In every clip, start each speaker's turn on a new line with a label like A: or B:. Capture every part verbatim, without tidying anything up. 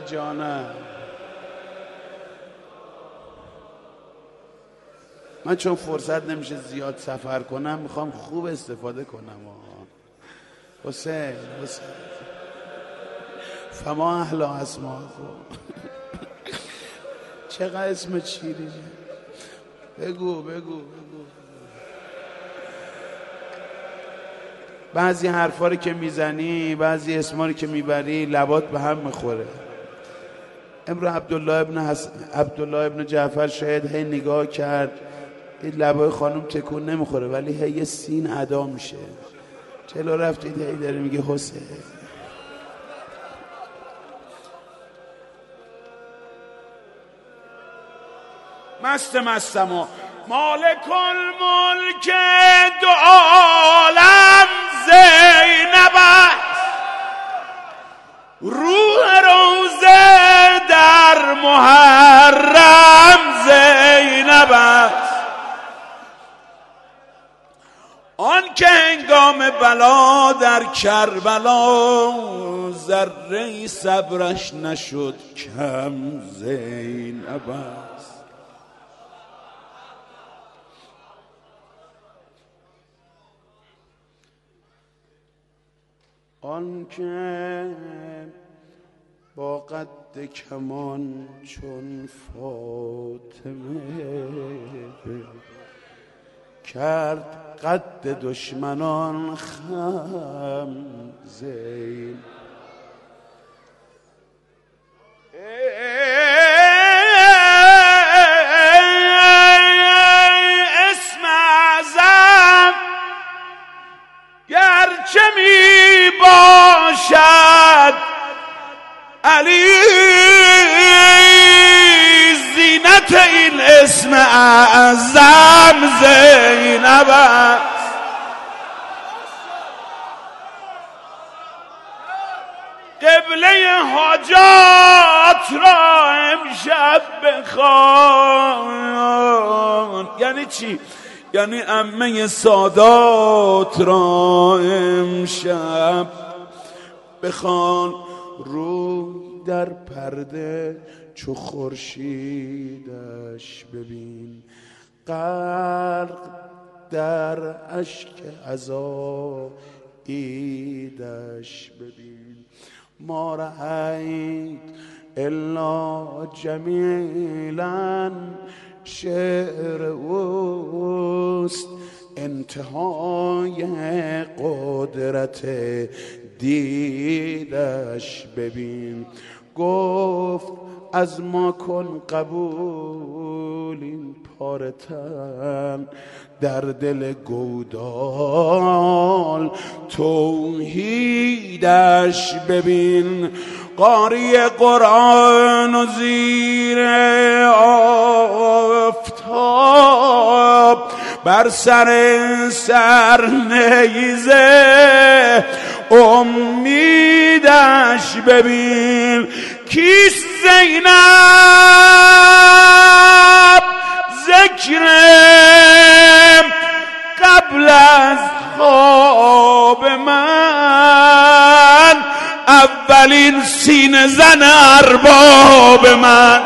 A: جانم. من چون فرصت نمیشه زیاد سفر کنم میخوام خوب استفاده کنم. حسین حسین فما احلا اسما چقدر اسم چیری بگو بگو بگو. بعضی حرفا رو که میزنی، بعضی اسما رو که میبری، لبات به هم میخوره. امرو عبدالله ابن حس... عبدالله ابن جعفر شاید هی نگاه کرد، این لبای خانم تکون نمیخوره ولی هی یه سین ادا میشه. چلو رفتید هی داره میگه حسین. مست مستم و مالک الملک دو عالم زینب است، روح روزه در محرم زینب است. آن که هنگام بلا در کربلا ذره صبرش نشد کم زینب است. آن که با قد کمان چون فاطمه کرد قد دشمنان خم زین. اسم اعظم گرچه می باشد علی، زینت این اسم اعظم زینب است. قبله حاجات را امشب بخوان. یعنی چی؟ یعنی عمه سادات را امشب بخوان. رو در پرده چو خورشیدش ببین، غرق در اشک عزاییدش ببین. ما رأیت الا جمیلا شعر اوست، انتهای قدرت دیدش ببین. گفت از ما کن قبول این پاره تن، در دل گودال توحیدش ببین. قاری قرآن و زیر آفتاب بر سر سر نیزه امیدش ببین. کیست زینب ذکر قبل از خواب من، اولین سینه زن ارباب من.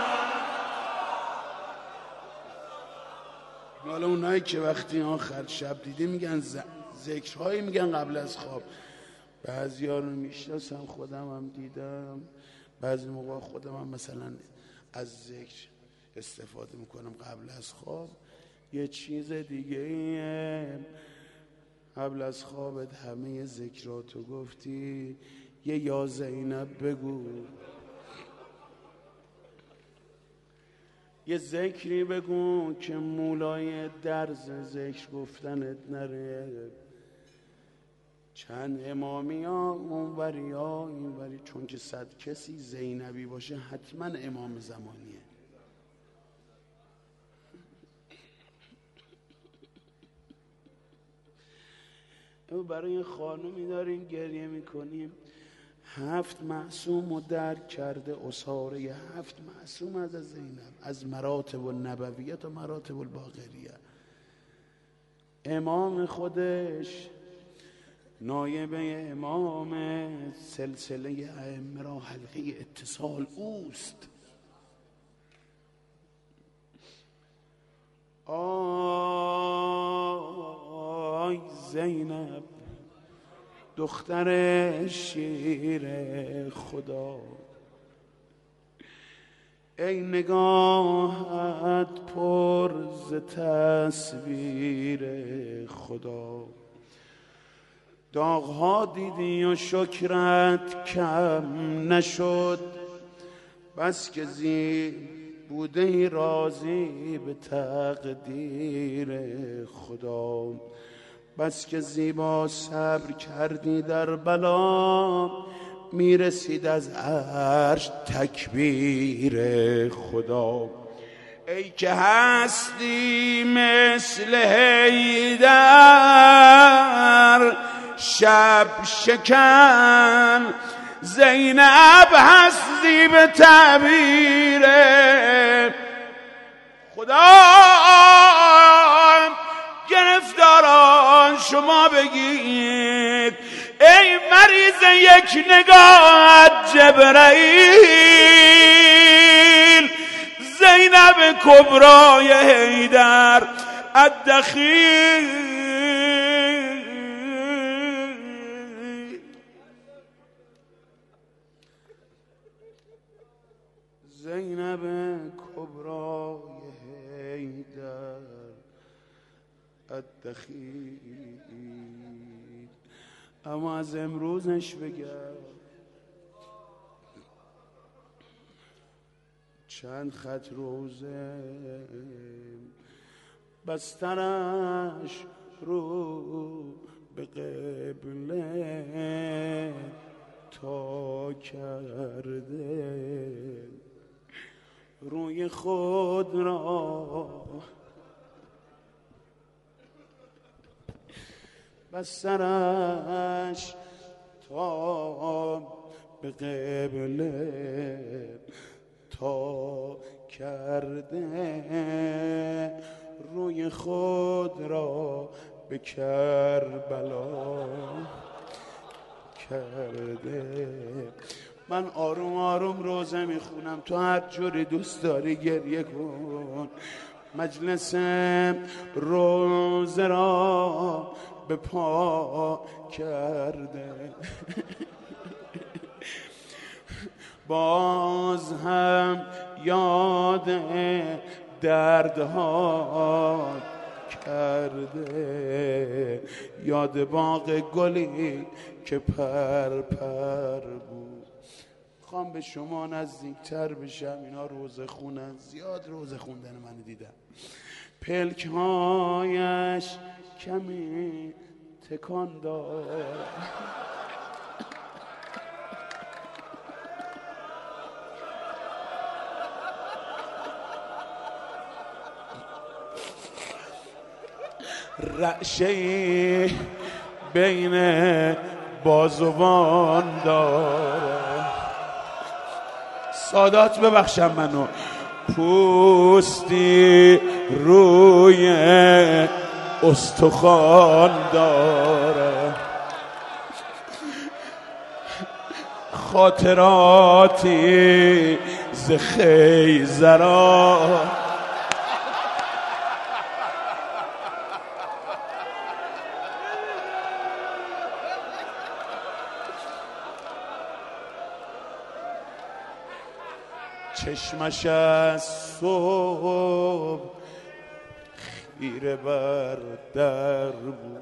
A: حالا اونایی که وقتی آخر شب دیده میگن ذکرهایی میگن قبل از خواب. بعضی ها رو میشناسم، خودم هم دیدم. بعضی موقع خودم هم مثلا از ذکر استفاده میکنم قبل از خواب. یه چیز دیگه ایه، قبل از خوابت همه ذکراتو گفتی، یه یا زینب بگو، یه ذکری بگو که مولای درز ذکر گفتنت نره. چند امامی ها اونوری ها اینوری، چون که صد کسی زینبی باشه حتما امام زمانیه. برای خانومی داریم گریه میکنیم، هفت معصوم رو درک کرده اساره هفت معصوم از زینب، از مراتب النبویه تا مراتب الباقریه. امام خودش نایب امام سلسله ائمه را حلقه اتصال اوست. آی زینب دختر شیر خدا، ای نگاهت پر ز تصویر خدا، داغ‌ها دیدی و شکرت کم نشد، بس که زی بوده ای راضی به تقدیر خدا، بس که زیبا صبر کردی در بلا، میرسید از عرش تکبیر خدا. ای که هستی مثل حیدر شب شکن، زینب هستی به تعبیر خدا. گرفتاران شما بگید ای مریض یک نگاه جبرائیل، زینب کبرای حیدر الدخیل. زینب کبرای حیدر الدخیل. اما از امروزش بگم چند خط روزه بسترش رو به قبله تا کرده، روی خود را بسترش تا به قبله تا کرده، روی خود را به کربلا کرده. من آروم آروم روزه میخونم، تو هر جوری دوست داری گریه کن. مجلس روزه را به پا کرده، باز هم یاد دردها کرده، یاد باغ گلی که پر پر بود. خوام به شما نزدیکتر بشم، اینا روزه خونن، زیاد روزه خوندن من دیدم. پلک‌هایش کمی تکان داد، رعشه‌ای بین بازوان داره. سادات ببخشم منو، پوستی روی استخوان داره، خاطراتی ز خیزران. چشمش از صبح خیره بر در بود.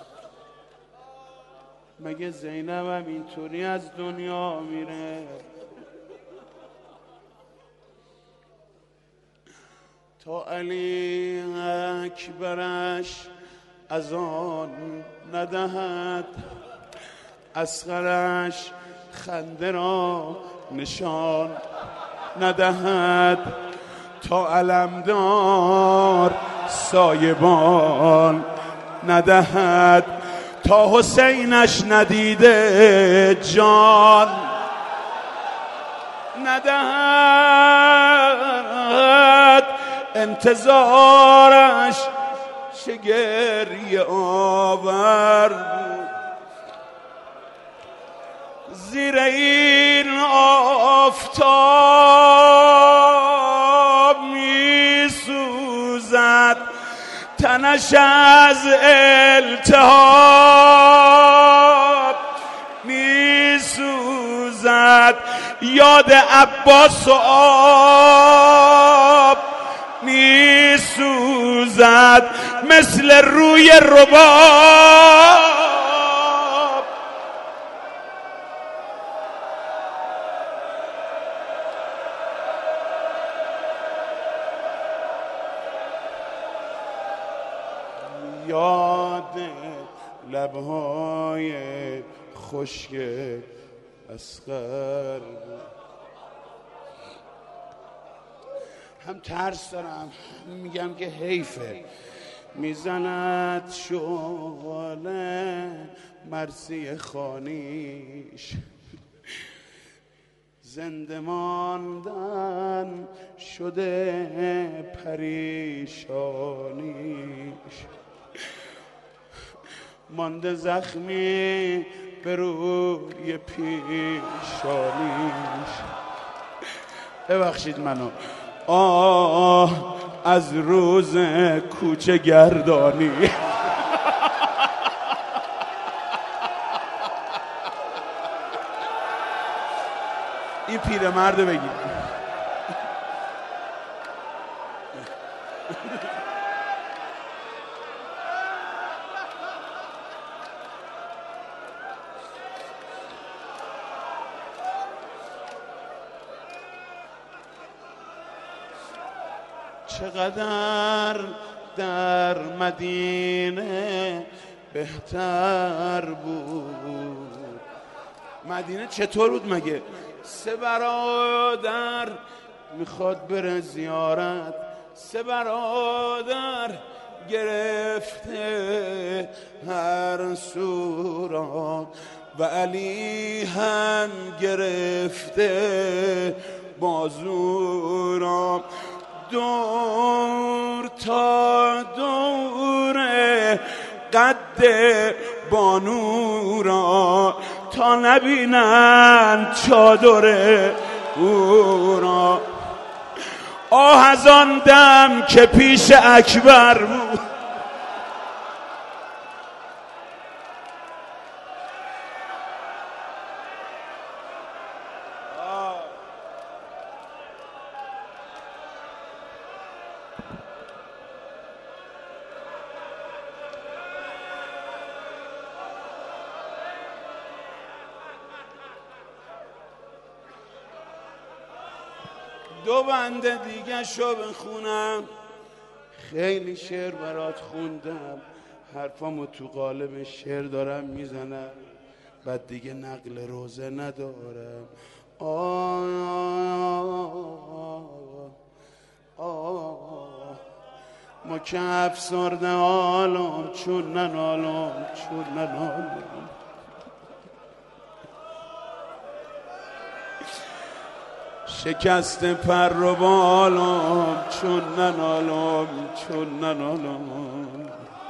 A: مگه زینب هم اینطوری از دنیا میره؟ تا علی اکبرش از آن ندهد، اصغرش خنده را نشان ندهد، تا علمدار سایبان ندهد، تا حسینش ندیده جان ندهد، انتظارش چه گریه آور بود. زیر این آفتاب می سوزد تنش از التهاب می سوزد یاد عباس و آب می سوزد مثل روی رباب. یاد لبهای خشک اصغر هم ترس دارم هم میگم که حیفه میزند شعله مرسی خانیش زنده ماندن شده پریشانیش مانده زخمی به روی پیشانیش. ببخشید منو آه از روز کوچه گردانی این پیرمرد بگید چقدر در مدینه بهتر بود. مدینه چطور بود مگه؟ سه برادر میخواد بره زیارت، سه برادر گرفته هر سورا و علی هم گرفته بازورا. دور تا دور قد بانو را تا نبینن چادر او را. آه از آن دم که پیش اکبر بود دو بنده دیگه شو بخونم. خیلی شعر برات خوندم، حرفامو تو قالب شعر دارم میزنم، بعد دیگه نقل روزه ندارم. آه آه ما که افسرده حالم چون ننالم چون ننالم. شکست پر و بالم چون ننالم چون ننالم.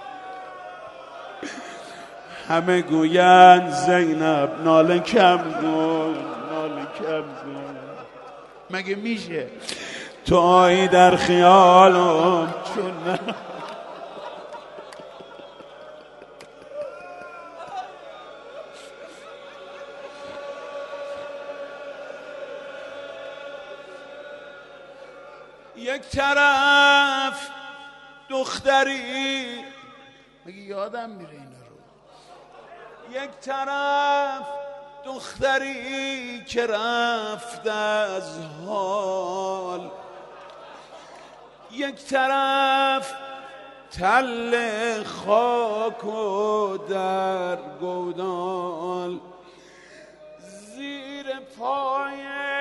A: همه گویند زینب ناله کم کن ناله کم کن. مگه میشه تو آیی در خیالم چون ننالم. یک طرف دختری، مگه یادم میره اینا رو، یک طرف دختری که رفت از حال، یک طرف تل خاک و در گودال، زیر پای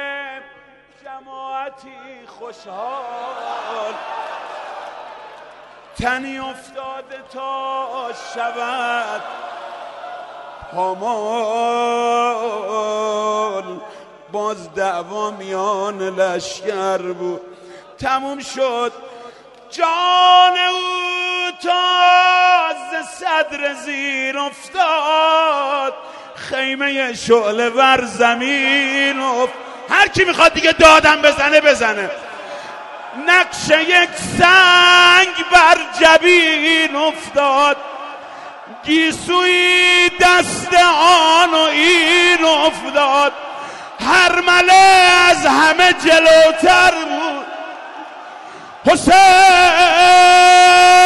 A: جماعتی خوشحال، تنی افتاده تا شود پامال. باز دعوا میان لشکر بود، تموم شد جان او تا ز صدر زیر افتاد. خیمه شعله ور زمین و هر کی میخواد دیگه دادم بزنه بزنه. نقش یک سنگ بر جبین افتاد، گیسوی دست آن و این افتاد، هر مله از همه جلوتر بود حسین.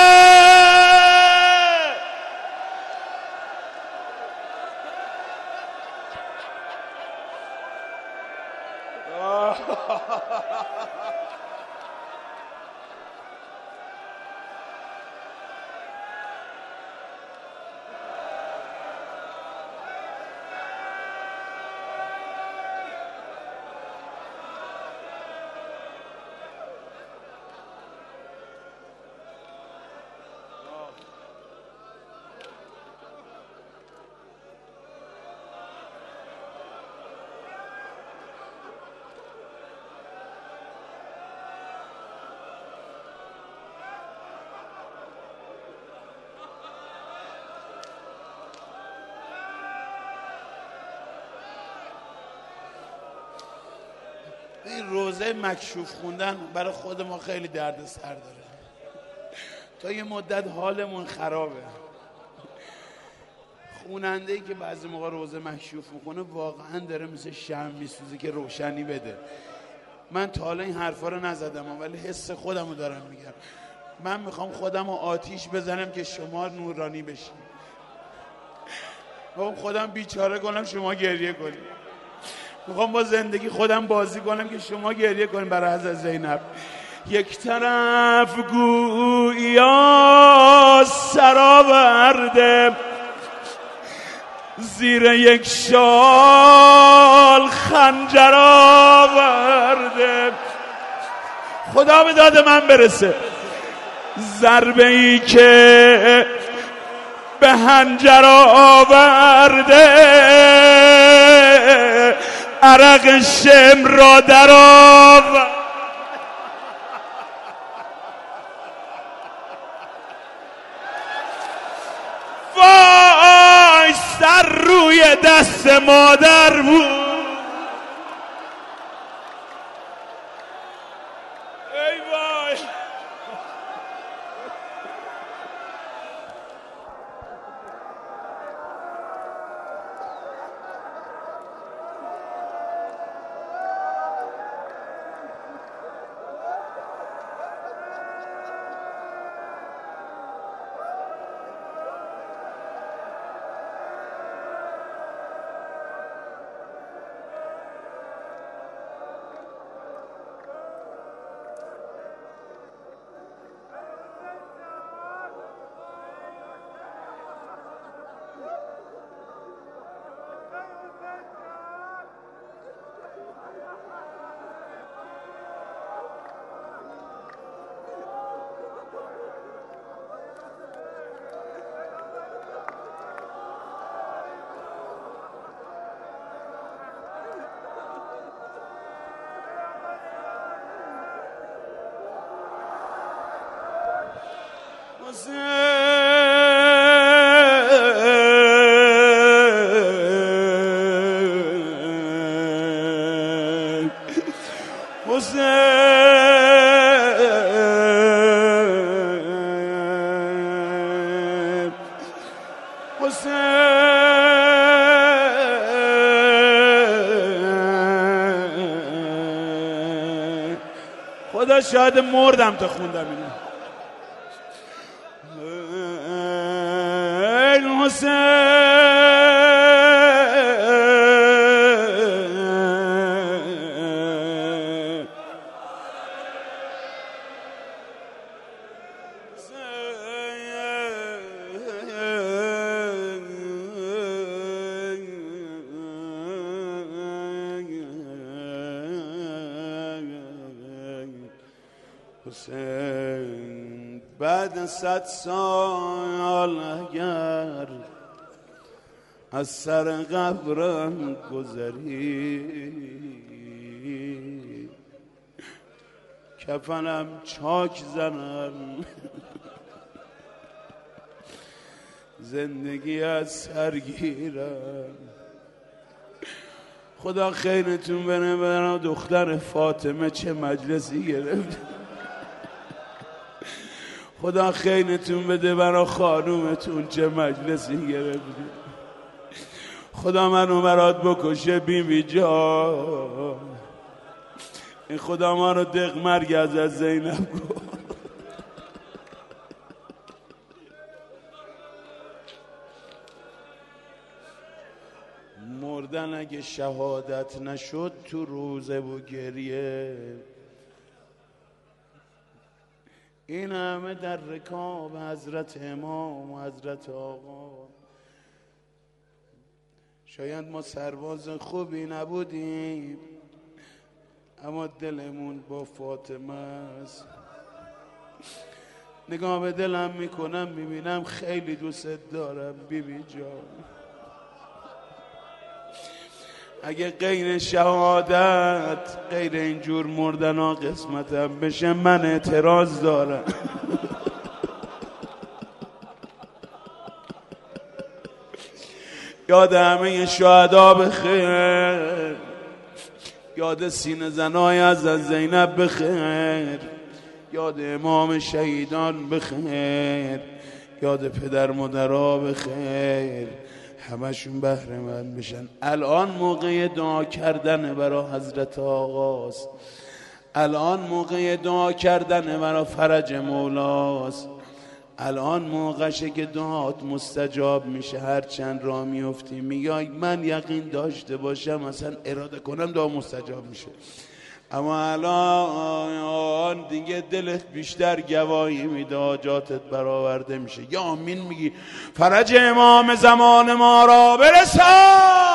A: این روزه مکشوف خوندن برای خود ما خیلی درد سر داره. تا یه مدت حالمون خرابه. خوننده ای که بعضی موقع روزه مکشوف میکنه واقعا داره مثل شمع میسوزه که روشنی بده. من تا حالا این حرفا رو نزدم ولی حس خودم رو دارم میگم. من میخوام خودم رو آتیش بزنم که شما نورانی بشین. میخوام خودم بیچاره کنم شما گریه کنید. میخوام با زندگی خودم بازی کنم که شما گریه کنید برای حضرت زینب. یک طرف گویا سراورده، زیر یک شال خنجر آورده. خدا به داد من برسه. ضربه ای که به هنجر آورده، عرق شم را در آورده. وای سر روی دست مادر بود. ای وای خدا شاید مردم تا خوندم اینو. ای حسین حسین بعد صد سال اگر از سر قبرم گذری، کفنم چاک زنم زندگی از سرگیرم. خدا خیرتون بره برا دختر فاطمه چه مجلسی گرفت. خدا خیرتون بده برا خانومتون چه مجلسی گرفت. خدا منو برات بکشه بی بی جان. این خدا ما رو دق مرگ از از زینب کن. مردن اگه شهادت نشد تو روزه و گریه، این همه در رکاب حضرت امام و حضرت آقا. شاید ما سرباز خوبی نبودیم اما دلمون با فاطمه است. نگاه به دلم میکنم میبینم خیلی دوست دارم بیبی جان. اگه غیر شهادت غیر اینجور مردن ها قسمتم بشه من اعتراض دارم. یاد همه شهدا بخیر، یاد سینه زنای از زینب بخیر، یاد امام شهیدان بخیر، یاد پدر مادرها بخیر، همشون بهره مند بشن. الان موقع دعا کردن برای حضرت آقاست. الان موقع دعا کردن برای فرج مولاست. الان موقعشه که دعات مستجاب میشه. هر چند راه میفتی میگی من یقین داشته باشم اصلا اراده کنم دعا مستجاب میشه. اما الان دیگه دلت بیشتر گواهی میده، حاجاتت برآورده میشه. یا آمین میگی فرج امام زمان ما را برسان.